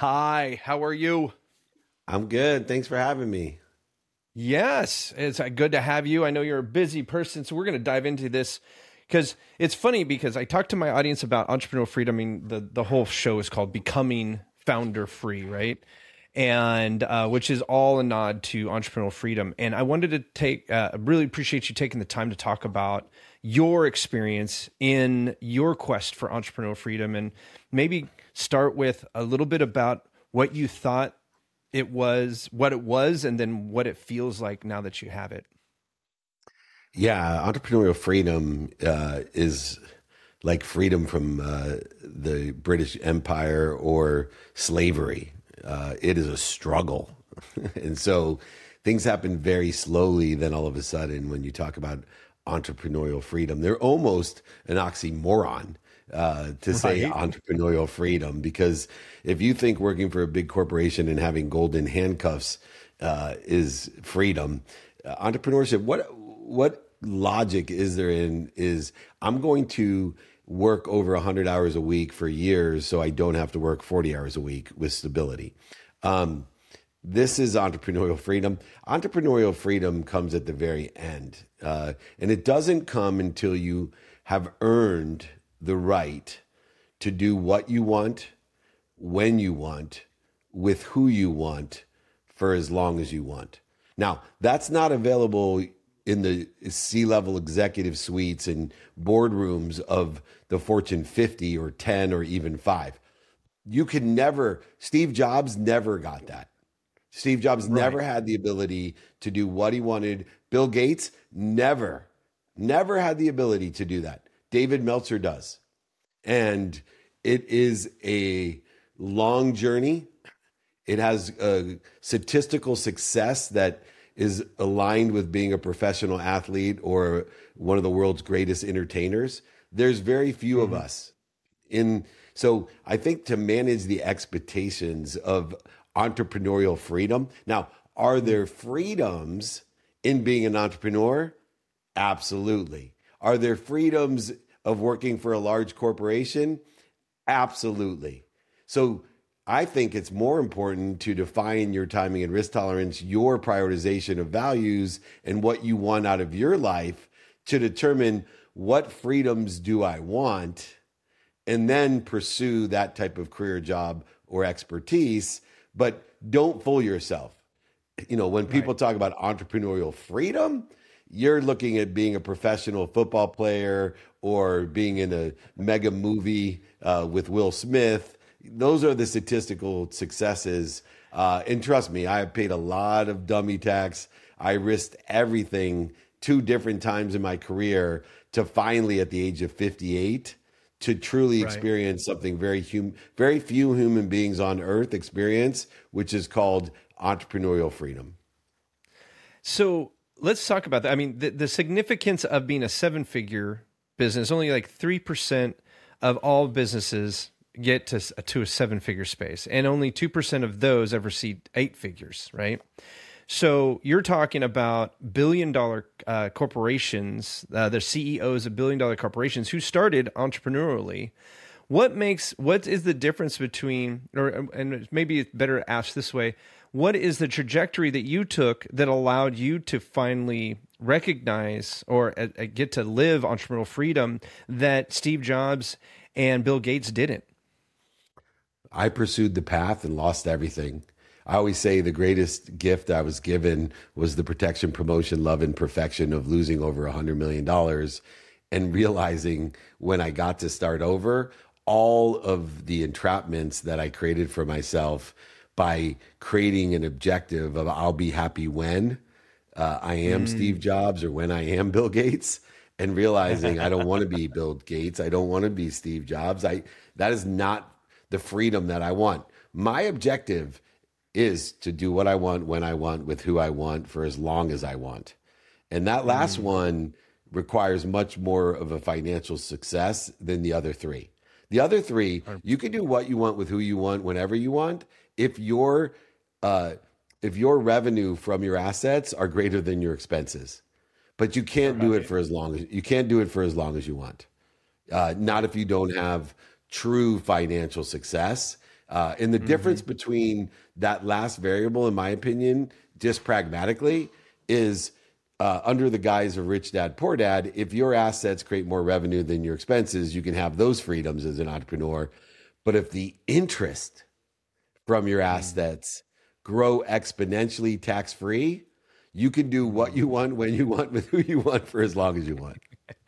Hi, how are you? I'm good. Thanks for having me. Yes, it's good to have you. I know you're a busy person, so we're going to dive into this because it's funny because I talked to my audience about entrepreneurial freedom. I mean, the whole show is called Becoming Founder Free, right? And which is all a nod to entrepreneurial freedom. And I wanted to really appreciate you taking the time to talk about your experience in your quest for entrepreneurial freedom, and maybe start with a little bit about what you thought what it was, and then what it feels like now that you have it. Yeah, entrepreneurial freedom is like freedom from the British Empire or slavery. It is a struggle. And so things happen very slowly. Then all of a sudden, when you talk about entrepreneurial freedom, they're almost an oxymoron to say Right. entrepreneurial freedom. Because if you think working for a big corporation and having golden handcuffs is freedom, entrepreneurship, what logic is there in is I'm going to work over 100 hours a week for years so I don't have to work 40 hours a week with stability. Um, this is entrepreneurial freedom. Entrepreneurial freedom comes at the very end. And it doesn't come until you have earned the right to do what you want, when you want, with who you want, for as long as you want. Now, that's not available in the C-level executive suites and boardrooms of the Fortune 50 or 10 or even 5. You can never, Steve Jobs never got that. Steve Jobs Right. never had the ability to do what he wanted. Bill Gates never had the ability to do that. David Meltzer does. And it is a long journey. It has a statistical success that is aligned with being a professional athlete or one of the world's greatest entertainers. There's very few of Mhm. us in. So I think to manage the expectations of entrepreneurial freedom. Now, are there freedoms in being an entrepreneur? Absolutely. Are there freedoms of working for a large corporation? Absolutely. So I think it's more important to define your timing and risk tolerance, your prioritization of values, and what you want out of your life to determine what freedoms do I want, and then pursue that type of career, job, or expertise. But don't fool yourself. When Right. people talk about entrepreneurial freedom, you're looking at being a professional football player or being in a mega movie with Will Smith. Those are the statistical successes. And trust me, I have paid a lot of dummy tax. I risked everything 2 different times in my career to finally, at the age of 58, to truly Right. experience something very few human beings on earth experience, which is called entrepreneurial freedom. So let's talk about that. I mean, the significance of being a seven-figure business, only like 3% of all businesses get to a seven-figure space, and only 2% of those ever see eight figures, right? So you're talking about billion-dollar corporations, the CEOs of billion-dollar corporations who started entrepreneurially. What is the difference between, or and maybe it's better asked this way, what is the trajectory that you took that allowed you to finally recognize or get to live entrepreneurial freedom that Steve Jobs and Bill Gates didn't? I pursued the path and lost everything. I always say the greatest gift I was given was the protection, promotion, love, and perfection of losing over $100 million and realizing when I got to start over, all of the entrapments that I created for myself by creating an objective of I'll be happy when I am Steve Mm. Jobs or when I am Bill Gates, and realizing I don't want to be Bill Gates. I don't want to be Steve Jobs. That is not the freedom that I want. My objective is to do what I want, when I want, with who I want, for as long as I want. And that last Mm. one requires much more of a financial success than the other three. The other three, you can do what you want with who you want whenever you want. If your uh, if your revenue from your assets are greater than your expenses, but Right. you can't do it for as long as you want. Not if you don't have true financial success. And the difference between that last variable, in my opinion, just pragmatically, is under the guise of rich dad, poor dad, if your assets create more revenue than your expenses, you can have those freedoms as an entrepreneur. But if the interest from your assets grow exponentially tax free, you can do what you want, when you want, with who you want, for as long as you want.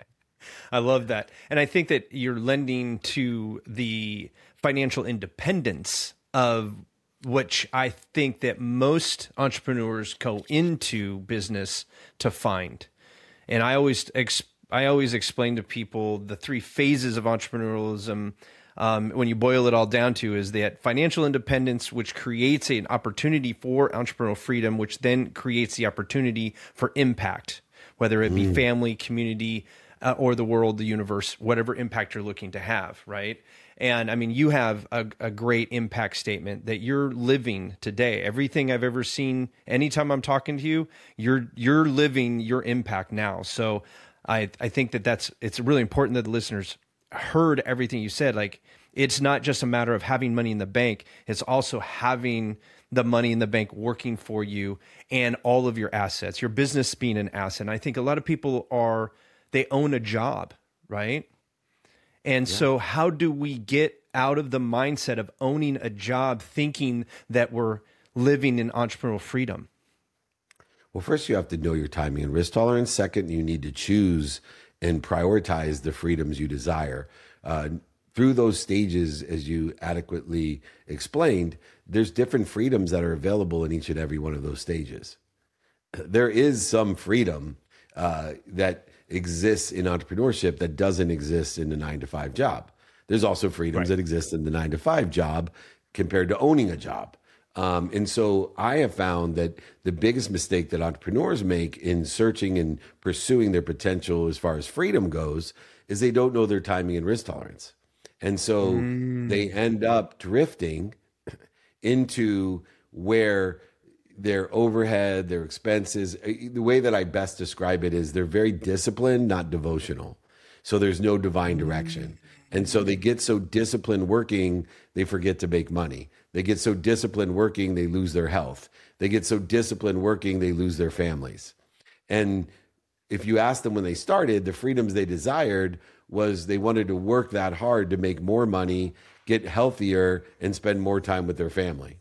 I love that. And I think that you're lending to the financial independence of which I think that most entrepreneurs go into business to find. And I always explain to people the three phases of entrepreneurialism. When you boil it all down to, is that financial independence, which creates an opportunity for entrepreneurial freedom, which then creates the opportunity for impact, whether it be family, community, or the world, the universe, whatever impact you're looking to have, right? And I mean, you have a great impact statement that you're living today. Everything I've ever seen, anytime I'm talking to you, you're living your impact now. So I think that it's really important that the listeners heard everything you said. Like, it's not just a matter of having money in the bank. It's also having the money in the bank working for you and all of your assets, your business being an asset. And I think a lot of people they own a job, right? And so how do we get out of the mindset of owning a job, thinking that we're living in entrepreneurial freedom? Well, first, you have to know your timing and risk tolerance. Second, you need to choose and prioritize the freedoms you desire. Through those stages, as you adequately explained, there's different freedoms that are available in each and every one of those stages. There is some freedom that exists in entrepreneurship that doesn't exist in the 9-to-5 job. There's also freedoms that exist in the 9-to-5 job compared to owning a job. And so I have found that the biggest mistake that entrepreneurs make in searching and pursuing their potential as far as freedom goes is they don't know their timing and risk tolerance. And so they end up drifting into where their overhead, their expenses, the way that I best describe it is they're very disciplined, not devotional. So there's no divine direction. And so they get so disciplined working, they forget to make money. They get so disciplined working, they lose their health. They get so disciplined working, they lose their families. And if you ask them when they started, the freedoms they desired was they wanted to work that hard to make more money, get healthier, and spend more time with their family.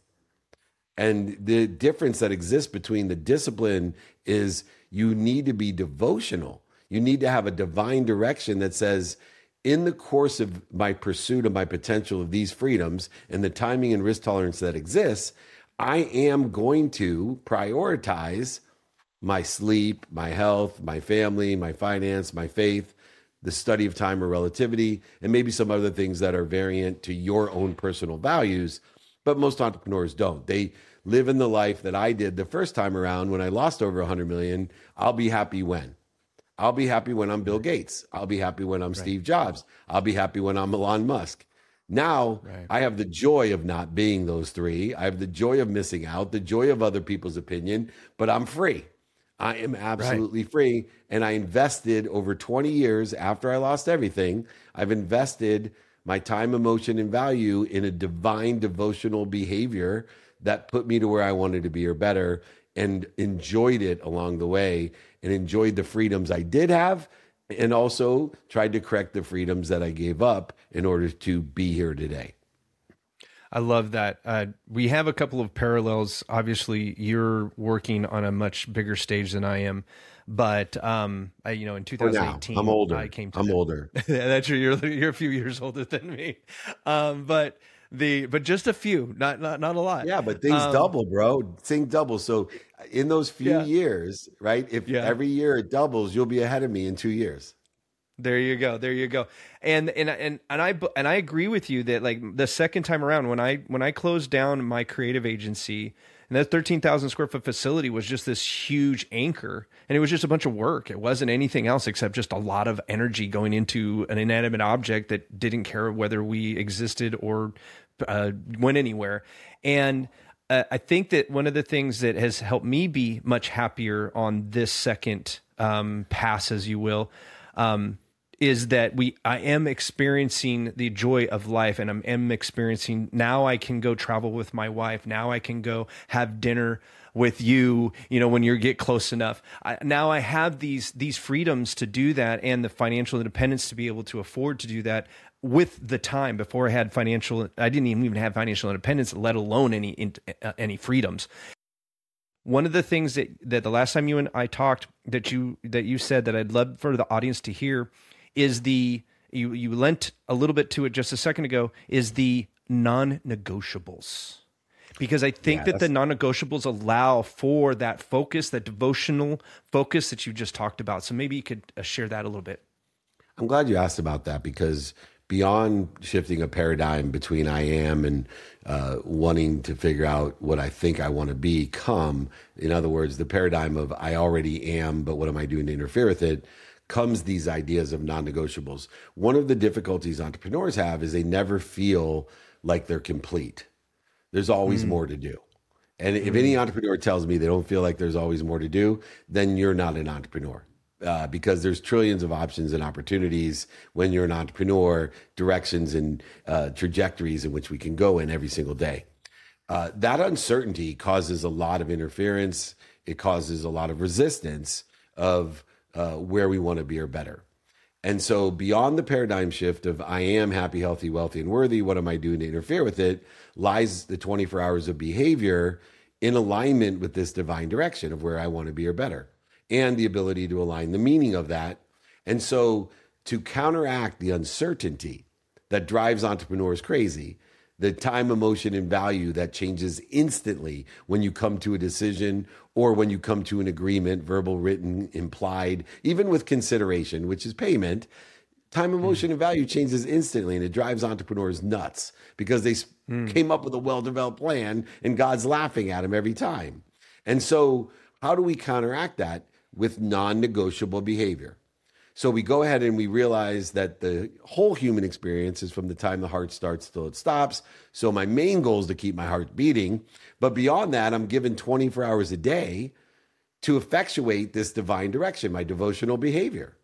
And the difference that exists between the discipline is you need to be devotional. You need to have a divine direction that says, in the course of my pursuit of my potential of these freedoms and the timing and risk tolerance that exists, I am going to prioritize my sleep, my health, my family, my finance, my faith, the study of time or relativity, and maybe some other things that are variant to your own personal values. But most entrepreneurs don't. They live in the life that I did the first time around when I lost over 100 million. I'll be happy when. I'll be happy when I'm Bill Gates. I'll be happy when I'm Steve Jobs. I'll be happy when I'm Elon Musk. Now I have the joy of not being those three. I have the joy of missing out, the joy of other people's opinion, but I'm free. I am absolutely free. And I invested over 20 years after I lost everything. I've invested my time, emotion, and value in a divine devotional behavior that put me to where I wanted to be or better, and enjoyed it along the way, and enjoyed the freedoms I did have, and also tried to correct the freedoms that I gave up in order to be here today. I love that. We have a couple of parallels. Obviously, you're working on a much bigger stage than I am. But in 2018, I'm older. I came to I'm older. That's true. You're a few years older than me. But just a few, not a lot. Yeah, but things double, bro. Things double. So in those few years, right? If every year it doubles, you'll be ahead of me in 2 years. There you go. And I agree with you that, like, the second time around when I closed down my creative agency, and that 13,000 square foot facility was just this huge anchor, and it was just a bunch of work. It wasn't anything else except just a lot of energy going into an inanimate object that didn't care whether we existed or went anywhere. And I think that one of the things that has helped me be much happier on this second pass, as you will, is that I am experiencing the joy of life, and am experiencing, now I can go travel with my wife. Now I can go have dinner with you, when you get close enough. Now I have these freedoms to do that, and the financial independence to be able to afford to do that with the time. Before I didn't even have financial independence, let alone any freedoms. One of the things that the last time you and I talked that you said that I'd love for the audience to hear is you lent a little bit to it just a second ago, is the non-negotiables. Because I think that the non-negotiables allow for that focus, that devotional focus that you just talked about. So maybe you could share that a little bit. I'm glad you asked about that, because beyond shifting a paradigm between I am and wanting to figure out what I think I want to become, in other words, the paradigm of I already am, but what am I doing to interfere with it, comes these ideas of non-negotiables. One of the difficulties entrepreneurs have is they never feel like they're complete. There's always more to do. And if any entrepreneur tells me they don't feel like there's always more to do, then you're not an entrepreneur. Because there's trillions of options and opportunities when you're an entrepreneur, directions and trajectories in which we can go in every single day. That uncertainty causes a lot of interference. It causes a lot of resistance of where we want to be or better. And so beyond the paradigm shift of I am happy, healthy, wealthy, and worthy, what am I doing to interfere with it, lies the 24 hours of behavior in alignment with this divine direction of where I want to be or better, and the ability to align the meaning of that. And so to counteract the uncertainty that drives entrepreneurs crazy, the time, emotion, and value that changes instantly when you come to a decision or when you come to an agreement, verbal, written, implied, even with consideration, which is payment, time, emotion, and value changes instantly. And it drives entrepreneurs nuts because they came up with a well-developed plan and God's laughing at them every time. And so how do we counteract that? With non-negotiable behavior. So we go ahead and we realize that the whole human experience is from the time the heart starts till it stops. So my main goal is to keep my heart beating. But beyond that, I'm given 24 hours a day to effectuate this divine direction, my devotional behavior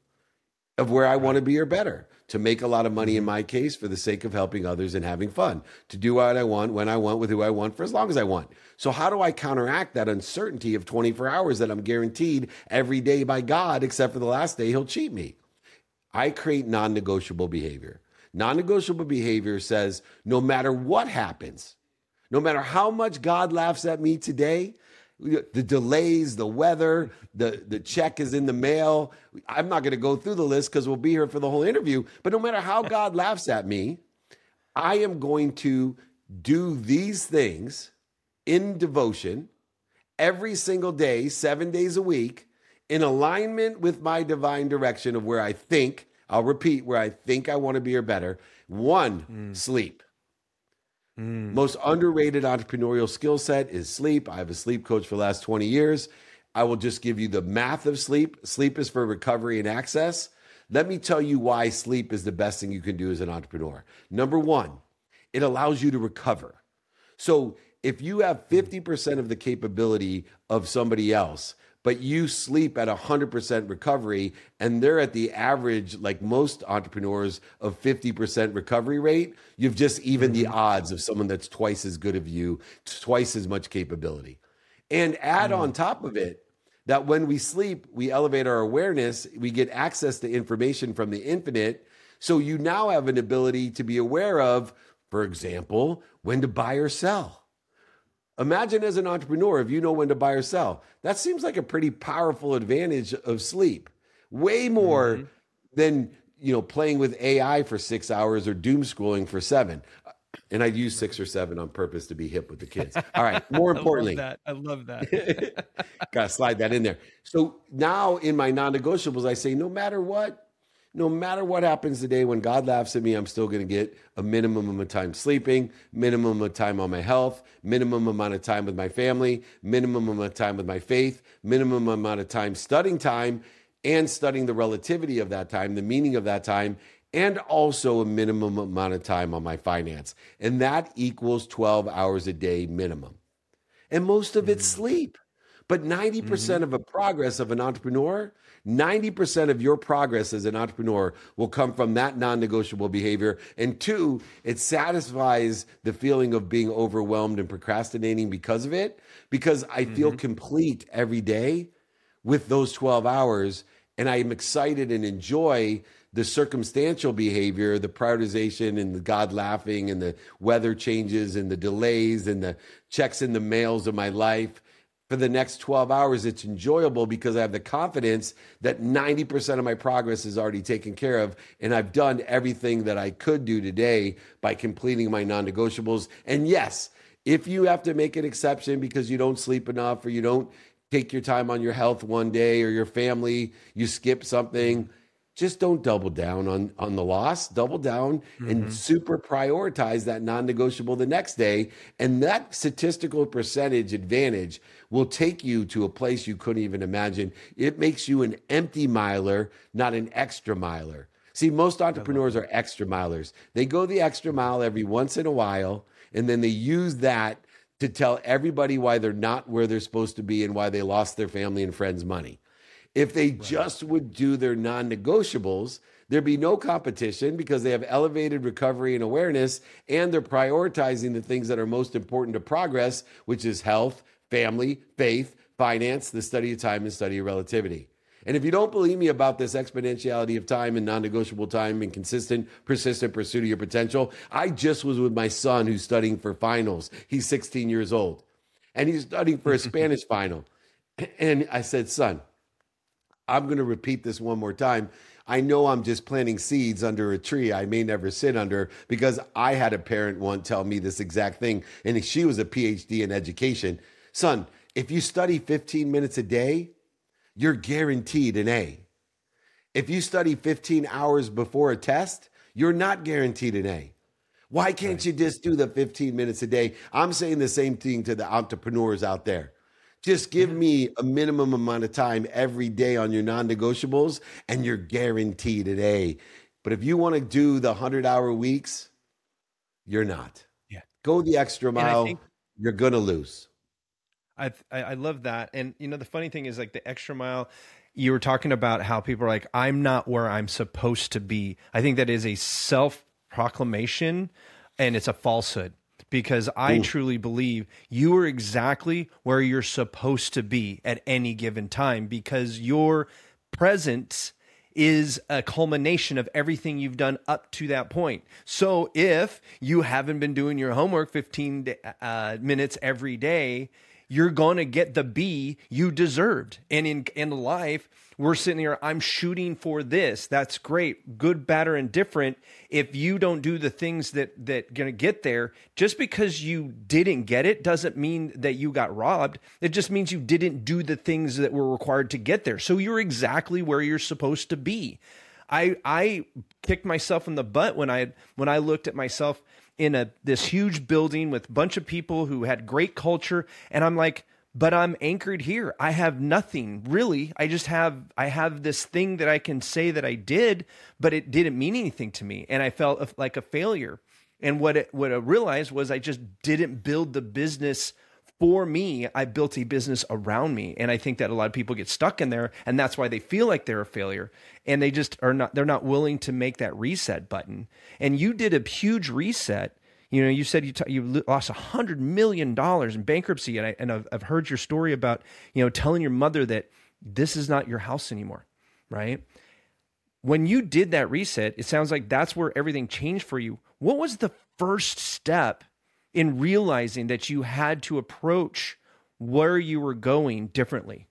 of where I want to be or better, to make a lot of money in my case for the sake of helping others and having fun, to do what I want, when I want, with who I want, for as long as I want. So how do I counteract that uncertainty of 24 hours that I'm guaranteed every day by God, except for the last day, he'll cheat me? I create non-negotiable behavior. Non-negotiable behavior says, no matter what happens, no matter how much God laughs at me today, the delays, the weather, the check is in the mail. I'm not going to go through the list because we'll be here for the whole interview. But no matter how God laughs at me, I am going to do these things in devotion every single day, 7 days a week, in alignment with my divine direction of where I think, I'll repeat, where I think I want to be or better. One, sleep. Most underrated entrepreneurial skill set is sleep. I have a sleep coach for the last 20 years. I will just give you the math of sleep. Sleep is for recovery and access. Let me tell you why sleep is the best thing you can do as an entrepreneur. Number one, it allows you to recover. So if you have 50% of the capability of somebody else, but you sleep at 100% recovery, and they're at the average, like most entrepreneurs, of 50% recovery rate, you've just evened the odds of someone that's twice as good of you, twice as much capability. And add on top of it that when we sleep, we elevate our awareness, we get access to information from the infinite. So you now have an ability to be aware of, for example, when to buy or sell. Imagine as an entrepreneur, if you know when to buy or sell, that seems like a pretty powerful advantage of sleep. Way more than, playing with AI for 6 hours or doom scrolling for 7. And I'd use 6 or 7 on purpose to be hip with the kids. All right. More importantly, I love that. Got to slide that in there. So now in my non-negotiables, I say, no matter what happens today, when God laughs at me, I'm still going to get a minimum amount of time sleeping, minimum of time on my health, minimum amount of time with my family, minimum amount of time with my faith, minimum amount of time, and studying the relativity of that time, the meaning of that time, and also a minimum amount of time on my finance. And that equals 12 hours a day minimum. And most of it's sleep. But 90% of a progress of an entrepreneur, 90% of your progress as an entrepreneur will come from that non-negotiable behavior. And two, it satisfies the feeling of being overwhelmed and procrastinating because of it, because I feel complete every day with those 12 hours. And I am excited and enjoy the circumstantial behavior, the prioritization and the God laughing and the weather changes and the delays and the checks in the mails of my life. For the next 12 hours, it's enjoyable because I have the confidence that 90% of my progress is already taken care of. And I've done everything that I could do today by completing my non-negotiables. And yes, if you have to make an exception because you don't sleep enough or you don't take your time on your health one day or your family, you skip something, just don't double down on the loss. Double down and super prioritize that non-negotiable the next day. And that statistical percentage advantage will take you to a place you couldn't even imagine. It makes you an empty miler, not an extra miler. See, most entrepreneurs are extra milers. They go the extra mile every once in a while, and then they use that to tell everybody why they're not where they're supposed to be and why they lost their family and friends' money. If they just would do their non-negotiables, there'd be no competition because they have elevated recovery and awareness, and they're prioritizing the things that are most important to progress, which is health, family, faith, finance, the study of time, and study of relativity. And if you don't believe me about this exponentiality of time and non-negotiable time and consistent, persistent pursuit of your potential, I just was with my son who's studying for finals. He's 16 years old, and he's studying for a Spanish final. And I said, son, I'm going to repeat this one more time. I know I'm just planting seeds under a tree I may never sit under, because I had a parent once tell me this exact thing, and she was a PhD in education. Son, if you study 15 minutes a day, you're guaranteed an A. If you study 15 hours before a test, you're not guaranteed an A. Why can't you just do the 15 minutes a day? I'm saying the same thing to the entrepreneurs out there. Just give me a minimum amount of time every day on your non-negotiables, and you're guaranteed an A. But if you want to do the 100-hour weeks, you're not. Yeah. Go the extra mile. You're going to lose. I love that. And, you know, the funny thing is, like, the extra mile, you were talking about how people are like, I'm not where I'm supposed to be. I think that is a self-proclamation, and it's a falsehood. Because I truly believe you are exactly where you're supposed to be at any given time, because your presence is a culmination of everything you've done up to that point. So if you haven't been doing your homework 15 minutes every day, you're going to get the B you deserved. And in life, we're sitting here, I'm shooting for this. That's great. Good, bad, or indifferent. If you don't do the things that going to get there, just because you didn't get it doesn't mean that you got robbed. It just means you didn't do the things that were required to get there. So you're exactly where you're supposed to be. I kicked myself in the butt when I looked at myself in this huge building with a bunch of people who had great culture, and I'm like, but I'm anchored here. I have nothing really. I have this thing that I can say that I did, but it didn't mean anything to me, and I felt like a failure. And what I realized was I just didn't build the business for me. I built a business around me. And I think that a lot of people get stuck in there, and that's why they feel like they're a failure, and they just are not, they're not willing to make that reset button. And you did a huge reset. You know, you said you lost $100 million in bankruptcy. And I've heard your story about, you know, telling your mother that this is not your house anymore, right? When you did that reset, it sounds like that's where everything changed for you. What was the first step in realizing that you had to approach where you were going differently?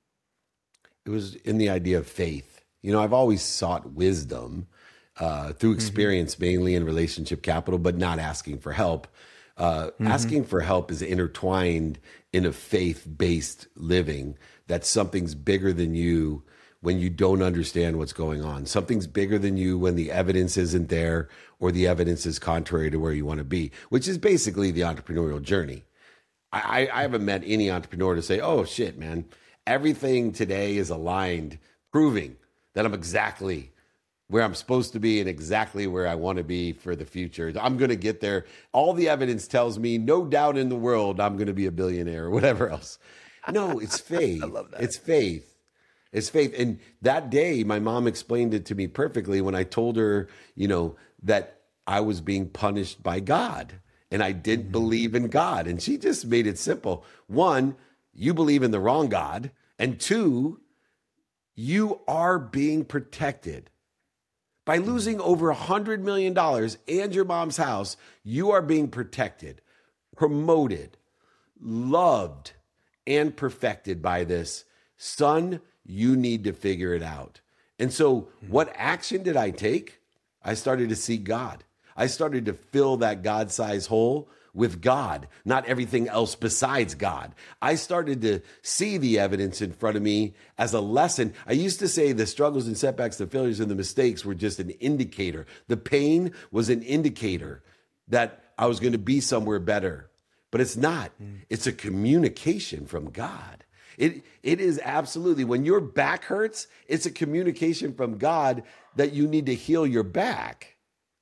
It was in the idea of faith. You know, I've always sought wisdom through experience, mainly in relationship capital, but not asking for help. Asking for help is intertwined in a faith-based living, that something's bigger than you when you don't understand what's going on. Something's bigger than you when the evidence isn't there, or the evidence is contrary to where you want to be, which is basically the entrepreneurial journey. I haven't met any entrepreneur to say, oh shit, man, everything today is aligned, proving that I'm exactly where I'm supposed to be and exactly where I want to be for the future. I'm going to get there. All the evidence tells me, no doubt in the world, I'm going to be a billionaire or whatever else. No, it's faith. I love that. It's faith. It's faith. And that day, my mom explained it to me perfectly when I told her, that I was being punished by God and I didn't believe in God. And she just made it simple. One, you believe in the wrong God. And two, you are being protected. By losing over $100 million and your mom's house, you are being protected, promoted, loved, and perfected by this. Son, you need to figure it out. And so, what action did I take? I started to seek God. I started to fill that God-sized hole with God, not everything else besides God. I started to see the evidence in front of me as a lesson. I used to say the struggles and setbacks, the failures and the mistakes were just an indicator. The pain was an indicator that I was going to be somewhere better. But it's not. It's a communication from God. It is absolutely, when your back hurts, it's a communication from God that you need to heal your back.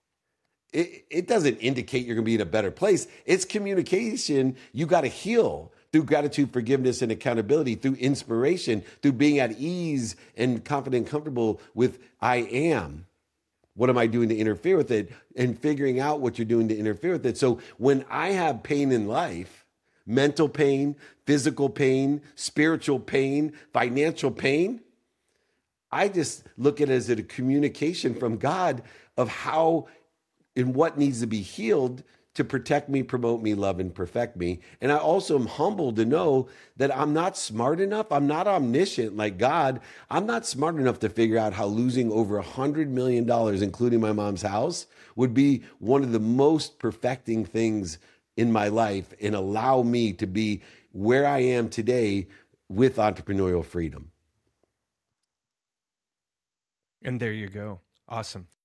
It doesn't indicate you're going to be in a better place. It's communication you got to heal through gratitude, forgiveness, and accountability, through inspiration, through being at ease and confident and comfortable with I am. What am I doing to interfere with it? And figuring out what you're doing to interfere with it. So when I have pain in life, mental pain, physical pain, spiritual pain, financial pain, I just look at it as a communication from God of how and what needs to be healed to protect me, promote me, love, and perfect me. And I also am humbled to know that I'm not smart enough. I'm not omniscient like God. I'm not smart enough to figure out how losing over $100 million, including my mom's house, would be one of the most perfecting things in my life and allow me to be where I am today with entrepreneurial freedom. And there you go. Awesome.